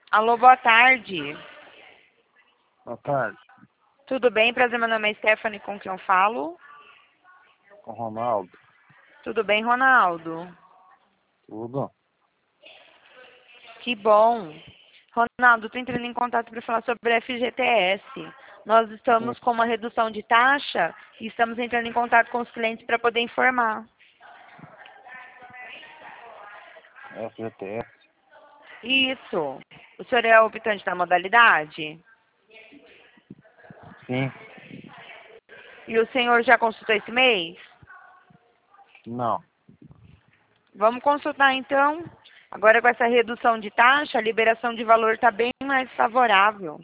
Alô, boa tarde. Boa tarde, Tudo bem? Prazer, meu nome é Stephanie, com quem eu falo? com o Ronaldo. Tudo bem, Ronaldo? Tudo? Que bom. Ronaldo, estou entrando em contato para falar sobre a FGTS. Nós Sim, estamos com uma redução de taxa e estamos entrando em contato com os clientes para poder informar. FGTS. Isso. O senhor é optante da modalidade? Sim, E o senhor já consultou esse mês? não. Vamos consultar então. Agora com essa redução de taxa, a liberação de valor está bem mais favorável.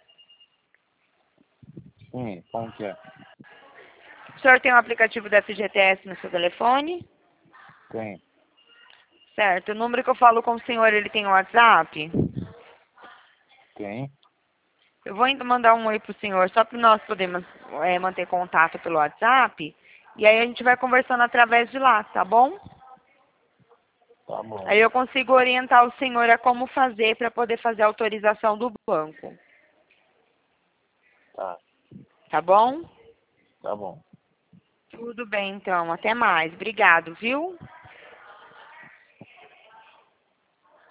Sim, como que é? O senhor tem o aplicativo da FGTS no seu telefone? Tem, Certo. O número que eu falo com o senhor, ele tem o WhatsApp? tem. Eu vou mandar um oi pro senhor, só para nós podermos manter contato pelo WhatsApp. E aí a gente vai conversando através de lá, tá bom? Tá bom. Aí eu consigo orientar o senhor a como fazer para poder fazer a autorização do banco. Tá, Tá bom? tá bom. Tudo bem, então. Até mais. Obrigado, viu?